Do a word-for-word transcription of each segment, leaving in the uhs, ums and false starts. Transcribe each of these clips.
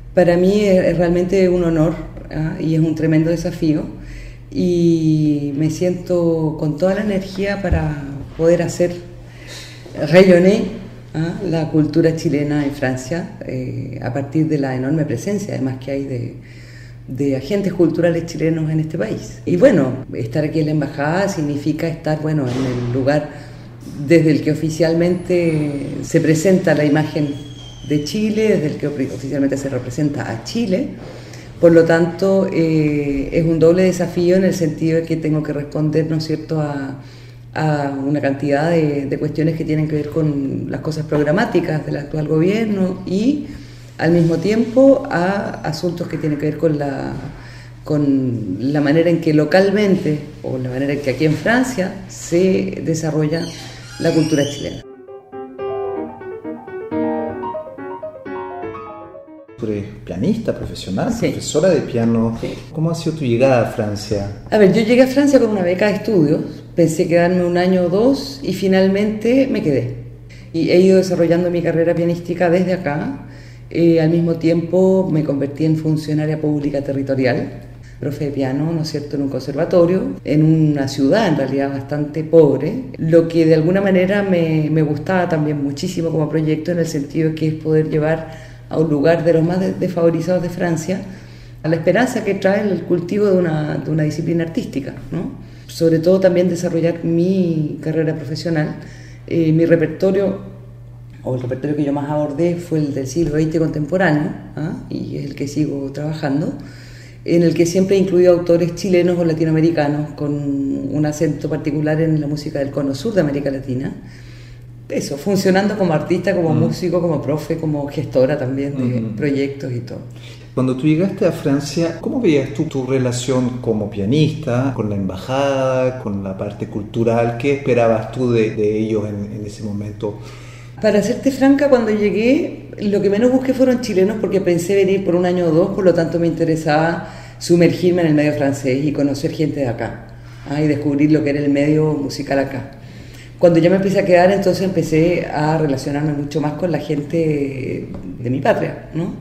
Para mí es realmente un honor, ¿ah? Y es un tremendo desafío y me siento con toda la energía para poder hacer rayonner, ¿ah? La cultura chilena en Francia eh, a partir de la enorme presencia además que hay de, de agentes culturales chilenos en este país. Y bueno, estar aquí en la embajada significa estar bueno, en el lugar desde el que oficialmente se presenta la imagen de Chile, desde el que oficialmente se representa a Chile. Por lo tanto, eh, es un doble desafío en el sentido de que tengo que responder, ¿no es cierto?, a, a una cantidad de, de cuestiones que tienen que ver con las cosas programáticas del actual gobierno y, al mismo tiempo, a asuntos que tienen que ver con la, con la manera en que localmente, o la manera en que aquí en Francia, se desarrolla la cultura chilena. Tú eres pianista profesional, sí. profesora de piano. Sí. ¿Cómo ha sido tu llegada a Francia? A ver, yo llegué a Francia con una beca de estudios, pensé quedarme un año o dos y finalmente me quedé. Y he ido desarrollando mi carrera pianística desde acá. Eh, al mismo tiempo me convertí en funcionaria pública territorial, profe de piano, ¿no es cierto?, en un conservatorio, en una ciudad en realidad bastante pobre, lo que de alguna manera me, me gustaba también muchísimo como proyecto en el sentido de que es poder llevar a un lugar de los más desfavorizados de Francia, a la esperanza que trae el cultivo de una, de una disciplina artística, ¿no? Sobre todo también desarrollar mi carrera profesional. Eh, mi repertorio, o el repertorio que yo más abordé, fue el del siglo veinte contemporáneo, ¿ah? Y es el que sigo trabajando, en el que siempre he incluido autores chilenos o latinoamericanos con un acento particular en la música del cono sur de América Latina. Eso, funcionando como artista, como mm. músico, como profe, como gestora también de mm. proyectos y todo. Cuando tú llegaste a Francia, ¿cómo veías tú tu relación como pianista, con la embajada, con la parte cultural? ¿Qué esperabas tú de, de ellos en, en ese momento? Para serte franca, cuando llegué, lo que menos busqué fueron chilenos porque pensé venir por un año o dos, por lo tanto me interesaba sumergirme en el medio francés y conocer gente de acá, ¿ah? Y descubrir lo que era el medio musical acá. Cuando ya me empecé a quedar, entonces empecé a relacionarme mucho más con la gente de mi patria, ¿no?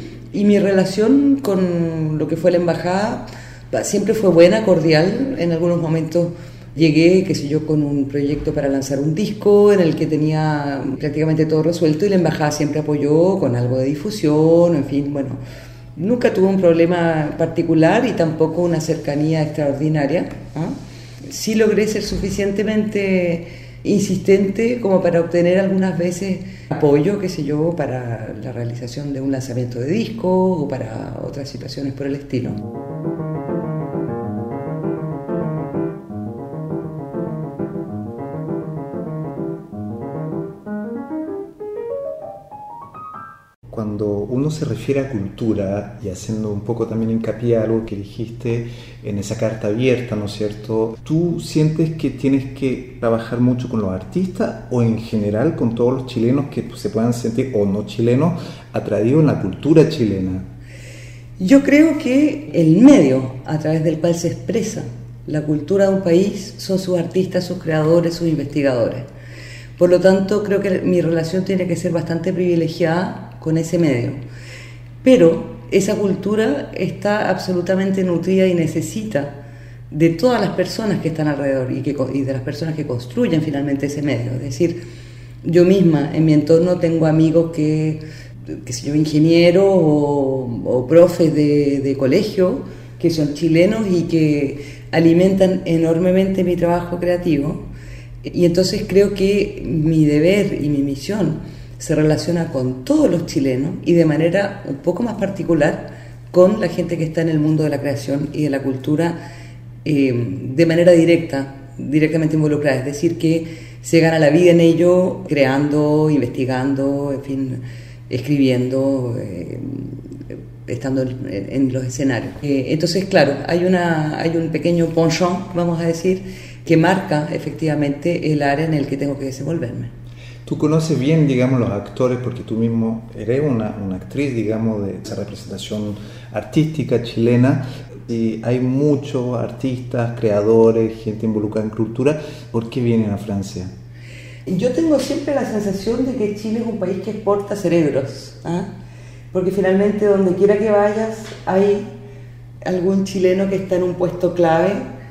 Y mi relación con lo que fue la embajada siempre fue buena, cordial. En algunos momentos llegué, qué sé yo, con un proyecto para lanzar un disco en el que tenía prácticamente todo resuelto y la embajada siempre apoyó con algo de difusión, en fin, bueno. Nunca tuve un problema particular y tampoco una cercanía extraordinaria, ¿eh? Sí logré ser suficientemente insistente como para obtener algunas veces apoyo, qué sé yo, para la realización de un lanzamiento de disco o para otras situaciones por el estilo. Cuando uno se refiere a cultura, y haciendo un poco también hincapié a algo que dijiste en esa carta abierta, ¿no es cierto? ¿Tú sientes que tienes que trabajar mucho con los artistas o en general con todos los chilenos que se puedan sentir, o no chilenos, atraídos en la cultura chilena? Yo creo que el medio a través del cual se expresa la cultura de un país son sus artistas, sus creadores, sus investigadores. Por lo tanto, creo que mi relación tiene que ser bastante privilegiada con ese medio. Pero esa cultura está absolutamente nutrida y necesita de todas las personas que están alrededor y, que, y de las personas que construyen finalmente ese medio. Es decir, yo misma en mi entorno tengo amigos que, que sé yo, ingenieros o, o profes de, de colegio que son chilenos y que alimentan enormemente mi trabajo creativo. Y entonces creo que mi deber y mi misión se relaciona con todos los chilenos y de manera un poco más particular con la gente que está en el mundo de la creación y de la cultura eh, de manera directa, directamente involucrada. Es decir, que se gana la vida en ello creando, investigando, en fin, escribiendo, eh, estando en, en los escenarios. Eh, entonces, claro, hay, una, hay un pequeño penchant, vamos a decir, que marca efectivamente el área en el que tengo que desenvolverme. Tú conoces bien, digamos, los actores porque tú mismo eres una, una actriz, digamos, de esa representación artística chilena y hay muchos artistas, creadores, gente involucrada en cultura. ¿Por qué vienen a Francia? Yo tengo siempre la sensación de que Chile es un país que exporta cerebros, ¿eh? porque finalmente donde quiera que vayas hay algún chileno que está en un puesto clave,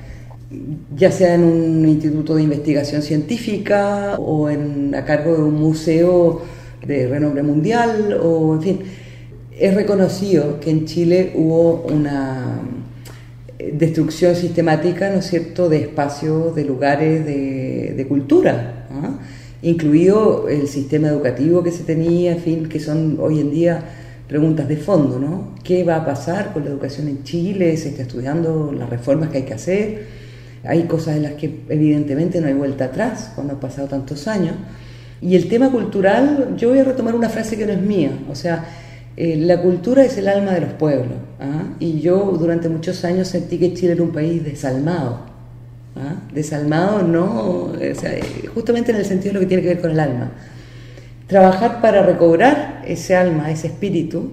ya sea en un instituto de investigación científica o en, a cargo de un museo de renombre mundial, o en fin, es reconocido que en Chile hubo una destrucción sistemática, ¿no es cierto?, de espacios, de lugares de, de cultura, ¿no?, incluido el sistema educativo que se tenía, en fin, que son hoy en día preguntas de fondo, ¿no? ¿Qué va a pasar con la educación en Chile? Se está estudiando las reformas que hay que hacer. Hay cosas en las que evidentemente no hay vuelta atrás cuando han pasado tantos años. Y el tema cultural, yo voy a retomar una frase que no es mía, o sea, eh, la cultura es el alma de los pueblos, ¿ah? Y yo durante muchos años sentí que Chile era un país desalmado, ¿ah? Desalmado no, o sea, justamente en el sentido de lo que tiene que ver con el alma. Trabajar para recobrar ese alma, ese espíritu,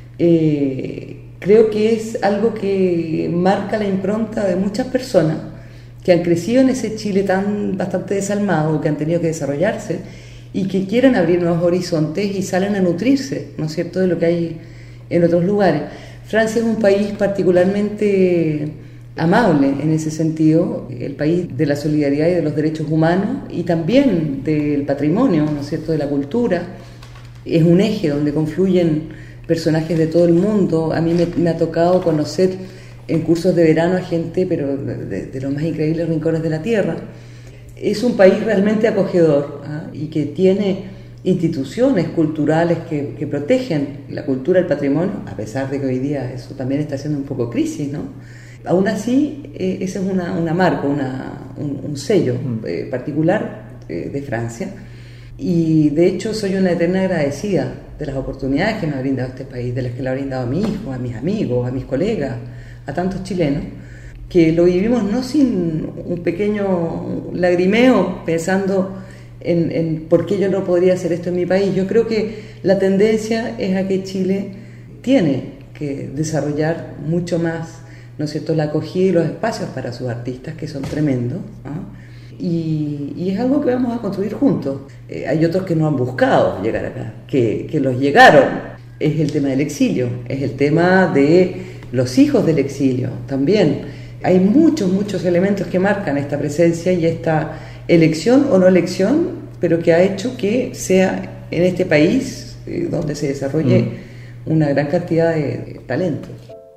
eh, creo que es algo que marca la impronta de muchas personas que han crecido en ese Chile tan bastante desalmado, que han tenido que desarrollarse y que quieren abrir nuevos horizontes y salen a nutrirse, ¿no es cierto?, de lo que hay en otros lugares. Francia es un país particularmente amable en ese sentido, el país de la solidaridad y de los derechos humanos y también del patrimonio, ¿no es cierto?, de la cultura. Es un eje donde confluyen personajes de todo el mundo. A mí me, me ha tocado conocer en cursos de verano a gente, pero de, de los más increíbles rincones de la tierra. Es un país realmente acogedor, ¿ah?, y que tiene instituciones culturales que, que protegen la cultura, el patrimonio, a pesar de que hoy día eso también está siendo un poco crisis, ¿no? Aún así, eh, ese es una, una marca, una, un, un sello eh, particular eh, de Francia, y de hecho soy una eterna agradecida de las oportunidades que me ha brindado este país, de las que le ha brindado a mi hijo, a mis amigos, a mis colegas, a tantos chilenos, que lo vivimos no sin un pequeño lagrimeo pensando en, en por qué yo no podría hacer esto en mi país. Yo creo que la tendencia es a que Chile tiene que desarrollar mucho más, ¿no es cierto?, la acogida y los espacios para sus artistas, que son tremendos, ¿eh? y, y es algo que vamos a construir juntos. Eh, hay otros que no han buscado llegar acá, que, que los llegaron. Es el tema del exilio, es el tema de los hijos del exilio también. Hay muchos, muchos elementos que marcan esta presencia y esta elección o no elección, pero que ha hecho que sea en este país eh, donde se desarrolle mm. una gran cantidad de, de talentos.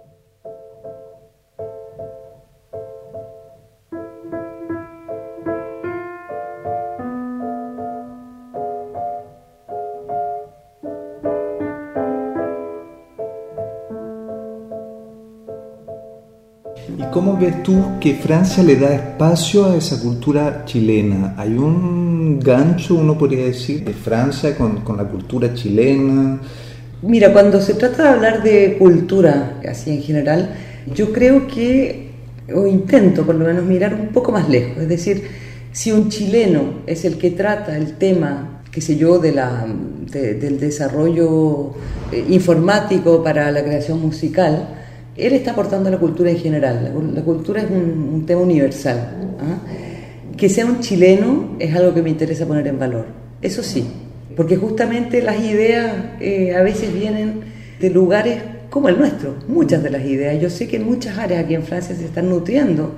¿Y cómo ves tú que Francia le da espacio a esa cultura chilena? ¿Hay un gancho, uno podría decir, de Francia con, con la cultura chilena? Mira, cuando se trata de hablar de cultura, así en general, yo creo que, o intento por lo menos mirar un poco más lejos, es decir, si un chileno es el que trata el tema, qué sé yo, de la, de, del desarrollo eh, informático para la creación musical, él está aportando a la cultura en general. La, la cultura es un, un tema universal, ¿eh? Que sea un chileno es algo que me interesa poner en valor, eso sí, porque justamente las ideas eh, a veces vienen de lugares como el nuestro, muchas de las ideas. Yo sé que en muchas áreas aquí en Francia se están nutriendo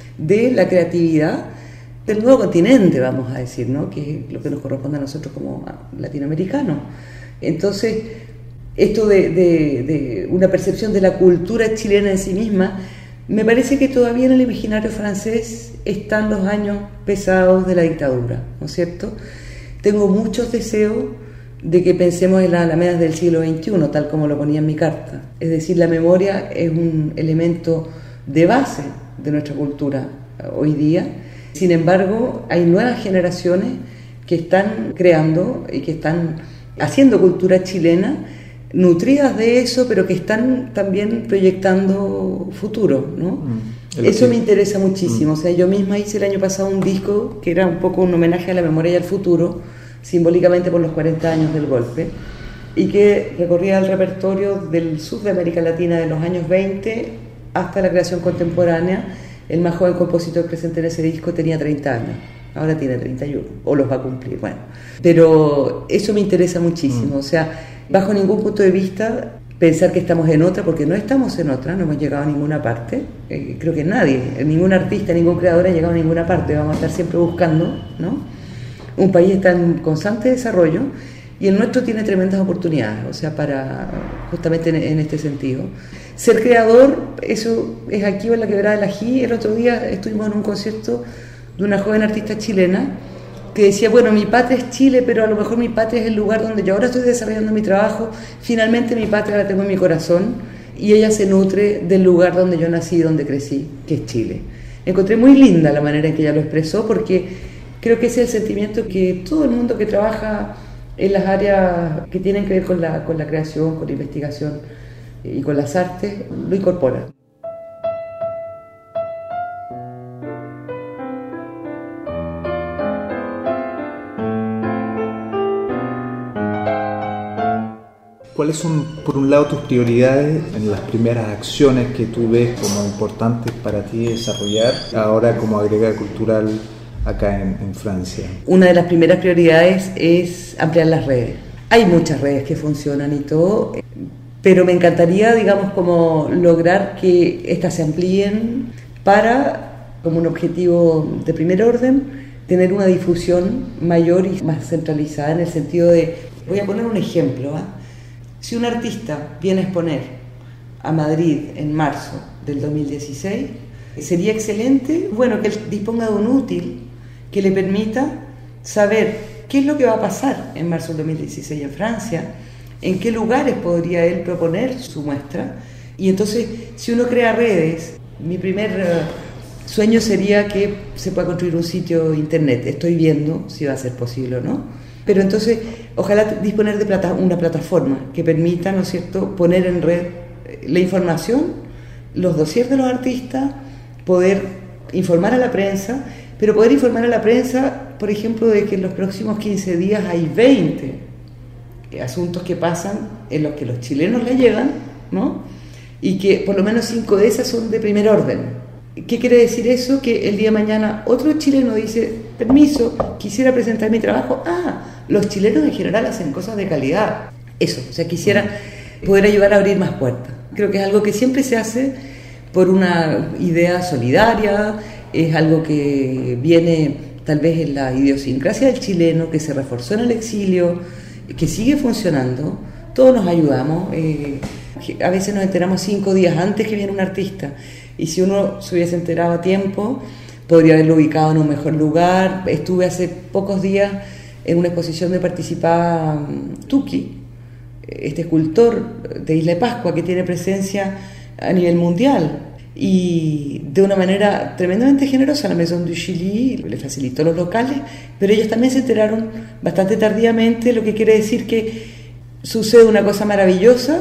de la creatividad del nuevo continente, vamos a decir, ¿no?, que es lo que nos corresponde a nosotros como latinoamericanos. Entonces, esto de, de, de una percepción de la cultura chilena en sí misma, me parece que todavía en el imaginario francés están los años pesados de la dictadura, ¿no es cierto? Tengo muchos deseos de que pensemos en las alamedas del siglo veintiuno, tal como lo ponía en mi carta. Es decir, la memoria es un elemento de base de nuestra cultura hoy día. Sin embargo, hay nuevas generaciones que están creando y que están haciendo cultura chilena, nutridas de eso, pero que están también proyectando futuro, ¿no? Mm, eso que... me interesa muchísimo. Mm. O sea, yo misma hice el año pasado un disco que era un poco un homenaje a la memoria y al futuro, simbólicamente por los cuarenta años del golpe, y que recorría el repertorio del sur de América Latina de los años veinte hasta la creación contemporánea. El más joven compositor presente en ese disco tenía treinta años, ahora tiene treinta y uno, o los va a cumplir, bueno. Pero eso me interesa muchísimo, mm. o sea, bajo ningún punto de vista pensar que estamos en otra, porque no estamos en otra, no hemos llegado a ninguna parte. Eh, creo que nadie, ningún artista, ningún creador ha llegado a ninguna parte. Vamos a estar siempre buscando, ¿no? Un país está en constante desarrollo y el nuestro tiene tremendas oportunidades, o sea, para justamente en, en este sentido. Ser creador, eso es aquí o en la Quebrada del Ají. El otro día estuvimos en un concierto de una joven artista chilena que decía, bueno, mi patria es Chile, pero a lo mejor mi patria es el lugar donde yo ahora estoy desarrollando mi trabajo, finalmente mi patria la tengo en mi corazón, y ella se nutre del lugar donde yo nací, donde crecí, que es Chile. Encontré muy linda la manera en que ella lo expresó, porque creo que ese es el sentimiento que todo el mundo que trabaja en las áreas que tienen que ver con la, con la creación, con la investigación y con las artes, lo incorpora. ¿Cuáles son, por un lado, tus prioridades en las primeras acciones que tú ves como importantes para ti desarrollar ahora como agregada cultural acá en, en Francia? Una de las primeras prioridades es ampliar las redes. Hay muchas redes que funcionan y todo, pero me encantaría, digamos, como lograr que estas se amplíen para, como un objetivo de primer orden, tener una difusión mayor y más centralizada en el sentido de, voy a poner un ejemplo, ¿eh? Si un artista viene a exponer a Madrid en marzo del dos mil dieciséis, sería excelente, bueno, que él disponga de un útil que le permita saber qué es lo que va a pasar en marzo del dos mil dieciséis en Francia, en qué lugares podría él proponer su muestra. Y entonces, si uno crea redes, mi primer uh, sueño sería que se pueda construir un sitio internet. Estoy viendo si va a ser posible o no. Pero entonces, ojalá disponer de plata, una plataforma que permita, ¿no es cierto?, poner en red la información, los dossiers de los artistas, poder informar a la prensa, pero poder informar a la prensa, por ejemplo, de que en los próximos quince días hay veinte asuntos que pasan en los que los chilenos le llegan, ¿no? Y que por lo menos cinco de esas son de primer orden. ¿Qué quiere decir eso? Que el día de mañana otro chileno dice, permiso, quisiera presentar mi trabajo. Ah, los chilenos en general hacen cosas de calidad. Eso, o sea, quisiera poder ayudar a abrir más puertas. Creo que es algo que siempre se hace por una idea solidaria, es algo que viene tal vez en la idiosincrasia del chileno, que se reforzó en el exilio, que sigue funcionando. Todos nos ayudamos, eh, a veces nos enteramos cinco días antes que viene un artista, y si uno se hubiese enterado a tiempo, podría haberlo ubicado en un mejor lugar. Estuve hace pocos días en una exposición donde participaba um, Tuki, este escultor de Isla de Pascua que tiene presencia a nivel mundial, y de una manera tremendamente generosa la Maison du Chili le facilitó los locales, pero ellos también se enteraron bastante tardíamente, lo que quiere decir que sucede una cosa maravillosa,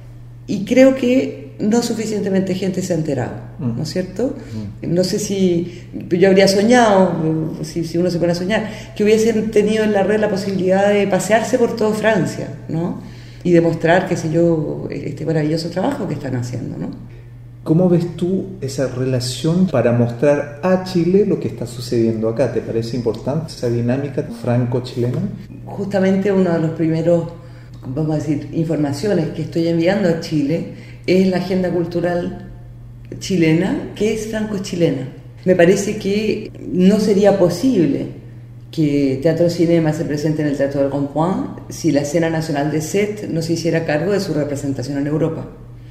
y creo que no suficientemente gente se ha enterado, ¿no es cierto? No sé si yo habría soñado, si, si uno se pone a soñar, que hubiesen tenido en la red la posibilidad de pasearse por toda Francia, ¿no? Y demostrar, qué sé yo, este maravilloso trabajo que están haciendo, ¿no? ¿Cómo ves tú esa relación para mostrar a Chile lo que está sucediendo acá? ¿Te parece importante esa dinámica franco-chilena? Justamente uno de los primeros, vamos a decir, informaciones que estoy enviando a Chile es la agenda cultural chilena, que es franco-chilena. Me parece que no sería posible que Teatro Cinema se presente en el Teatro del Rond-Point si la escena nacional de Sète no se hiciera cargo de su representación en Europa.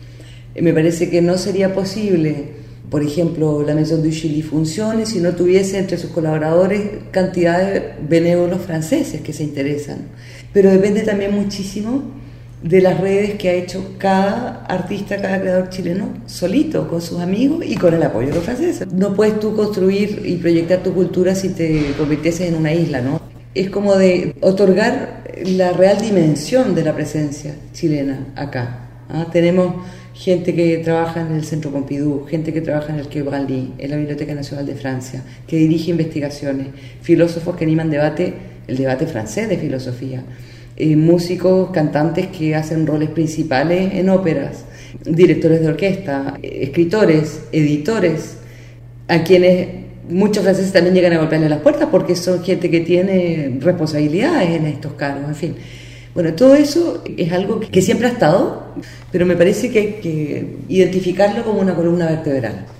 Me parece que no sería posible, por ejemplo, la Maison du Chili funcione si no tuviese entre sus colaboradores cantidad de benévolos franceses que se interesan. Pero depende también muchísimo de las redes que ha hecho cada artista, cada creador chileno solito, con sus amigos y con el apoyo de los franceses. No puedes tú construir y proyectar tu cultura si te convirtieses en una isla, ¿no? Es como de otorgar la real dimensión de la presencia chilena acá, ¿ah? Tenemos gente que trabaja en el Centro Pompidou, gente que trabaja en el Quai Branly, en la Biblioteca Nacional de Francia, que dirige investigaciones, filósofos que animan debate, el debate francés de filosofía, eh, músicos, cantantes que hacen roles principales en óperas, directores de orquesta, eh, escritores, editores, a quienes muchos franceses también llegan a golpearle las puertas porque son gente que tiene responsabilidades en estos cargos, en fin. Bueno, todo eso es algo que siempre ha estado, pero me parece que hay que identificarlo como una columna vertebral.